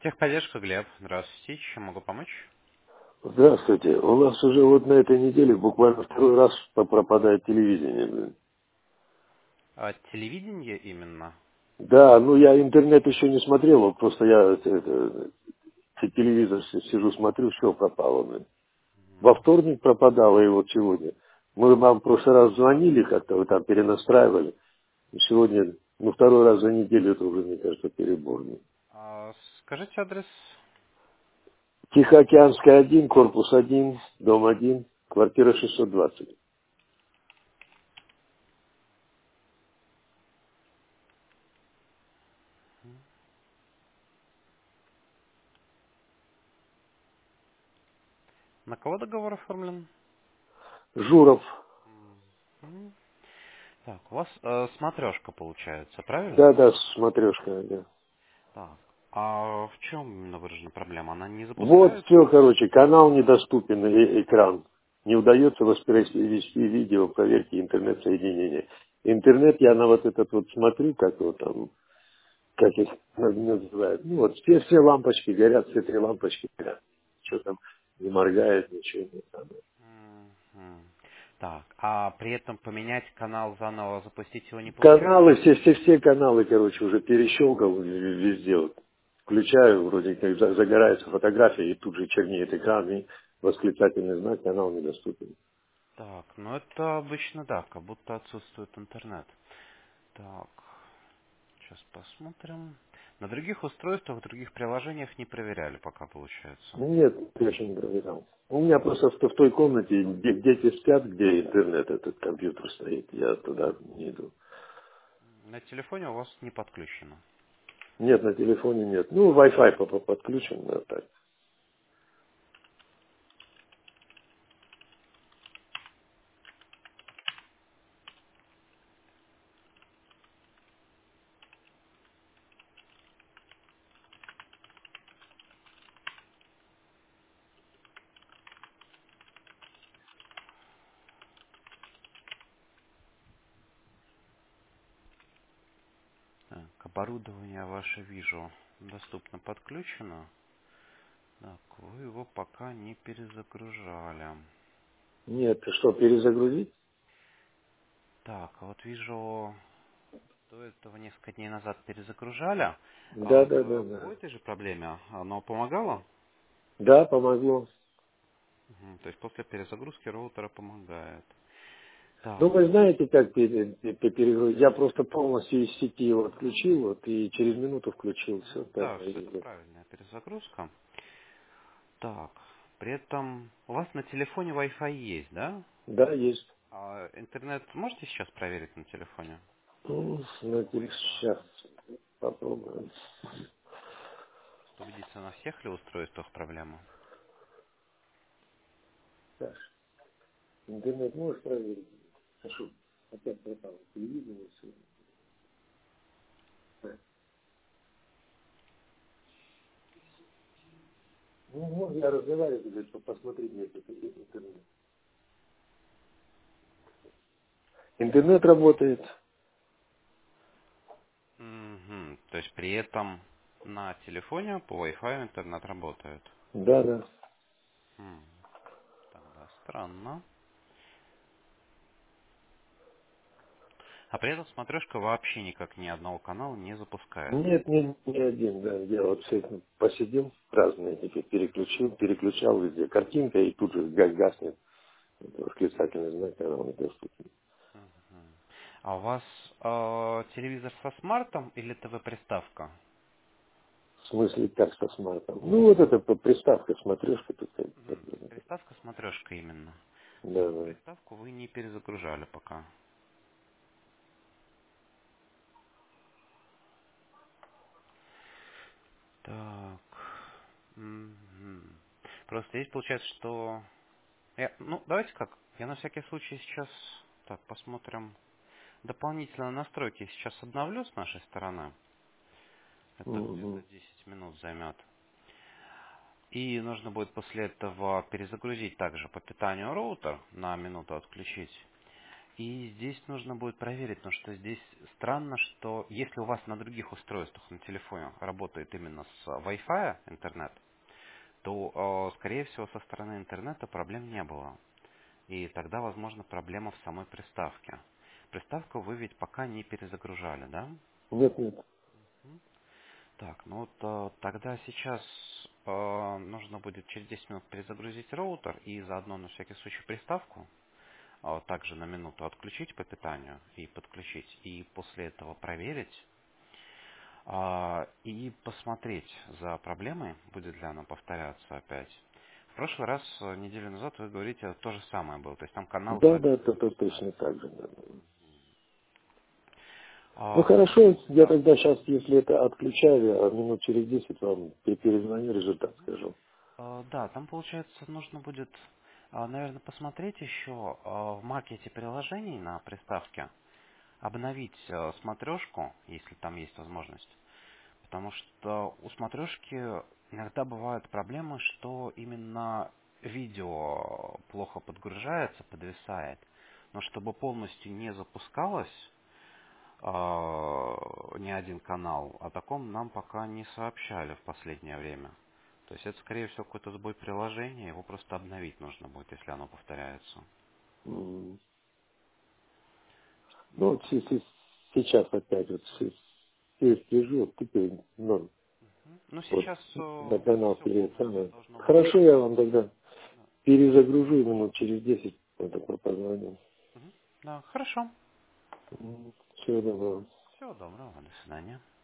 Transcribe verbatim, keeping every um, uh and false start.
Техподдержка, Глеб. Здравствуйте. Чем могу помочь? Здравствуйте. У нас уже вот на этой неделе буквально второй раз по- пропадает телевидение. блин. А, телевидение именно? Да, ну я интернет еще не смотрел, вот просто я это, это, те- телевизор си- сижу, смотрю, все пропало. блин. Во вторник пропадало, и вот сегодня. Мы вам в прошлый раз звонили как-то, вы там перенастраивали. И сегодня, ну второй раз за неделю, это уже, мне кажется, перебор. блин. А, скажите адрес. Тихоокеанская один, корпус один, дом один, квартира шестьсот двадцать. На кого договор оформлен? Журов. М. Так, у вас э, смотрешка получается, правильно? Да, да, смотрешка, да. Так. А в чем именно выражена проблема? Она не Вот запускается? все, короче, канал недоступен, э- экран. Не удается воспроизвести видео, проверки интернет-соединения. Интернет я на вот этот вот смотрю, как его там, как их называют. Ну вот, все, все лампочки горят, все три лампочки горят. Что там не моргает, ничего не надо. Мгм. Так, а при этом поменять канал заново, запустить его не получается? Каналы, все, все, все каналы, короче, уже перещелкал везде. Вот. Включаю, вроде как за- загорается фотография, и тут же чернеет экран, и восклицательный знак, канал недоступен. Так, ну это обычно да, как будто отсутствует интернет. Так, сейчас посмотрим. На других устройствах, в других приложениях не проверяли пока, получается. Нет, я еще не проверял. У меня просто в, в той комнате, где дети спят, где интернет, этот компьютер стоит, я туда не иду. На телефоне у вас не подключено. Нет, на телефоне нет. Ну, Wi-Fi по- по- подключен, да, так. Так, оборудование ваше вижу доступно подключено. Так, вы его пока не перезагружали. Нет, ты что, перезагрузить? Так, а вот вижу, до этого несколько дней назад перезагружали. А Да, да, да, в, да. по этой же проблеме оно помогало? Да, помогло. Мгм, то есть после перезагрузки роутера помогает. Ну, Так, вы знаете, как пере- пере- перегрузить? Я просто полностью из сети его отключил, вот, и через минуту включил, все, ну да, да, что это и- правильная перезагрузка. Так, при этом у вас на телефоне Wi-Fi есть, да? да, есть. А интернет можете сейчас проверить на телефоне? Ну, знаете, Wi-Fi. сейчас попробуем. Чтобы убедиться, на всех ли устройствах проблема? Так, интернет можешь проверить? Хорошо. Опять пропало телевидение, все. Ну, можно я разговариваю, говорит, чтобы посмотреть мне этот интернет. Интернет работает. Мгм. То есть при этом на телефоне по Wi-Fi интернет работает. Да, да. М, Тогда странно. А при этом смотрешка вообще никак ни одного канала не запускается. Нет, не, не один, да. Я вот с этим посидел, разные эти переключил, переключал везде. Картинка, и тут же га- гаснет. Это восклицательный знак, когда он доступен. Мгм. А у вас э, телевизор со смартом или ТВ-приставка? В смысле, как со смартом? Ну, вот эта п- приставка, смотрешка тут. как- как Мгм. бы, Приставка смотрешка именно. Да, Саму да. приставку вы не перезагружали пока. Так. Мгм. Просто здесь получается, что... Я- ну, давайте как. Я на всякий случай сейчас... Так, посмотрим. Дополнительные настройки сейчас обновлю с нашей стороны. Это где-то Мгм. десять минут займет. И нужно будет после этого перезагрузить также по питанию роутер, на минуту отключить. И здесь нужно будет проверить, потому что здесь странно, что если у вас на других устройствах на телефоне работает именно с Wi-Fi интернет, то, э, скорее всего, со стороны интернета проблем не было. И тогда, возможно, проблема в самой приставке. Приставку вы ведь пока не перезагружали, да? Нет, нет. Так, ну вот э, тогда сейчас э, нужно будет через десять минут перезагрузить роутер и заодно на всякий случай приставку. а, Также на минуту отключить по питанию и подключить. И после этого проверить а, и посмотреть за проблемой, будет ли она повторяться опять. В прошлый раз, э, неделю назад, вы говорите, то же самое было. То есть там каналы Да, сами да, не это, это точно запускались. так же. Да. Ну А, хорошо, я да. тогда сейчас, если это отключаю, а минут через десять вам пе- перезвоню, результат скажу. Э, Да, там, получается, нужно будет, наверное, посмотреть еще э, в маркете приложений на приставке, обновить э, смотрешку, если там есть возможность. Потому что у смотрешки иногда бывают проблемы, что именно видео плохо подгружается, подвисает. Но чтобы полностью не запускалось, а, ни один канал. О таком нам пока не сообщали в последнее время. То есть это, скорее всего, какой-то сбой приложения, его просто обновить нужно будет, если оно повторяется. М. Ну, вот се- се- сейчас опять вот се- се- сижу, вот теперь, ну, Мгм. Ну, вот сейчас на канал все перед полностью самым. должно быть Хорошо, я вам восстановлено. тогда Да. перезагружу и минут через десять вот такой позвоню. Мгм. Да, хорошо. Всего доброго. Всего доброго, до свидания.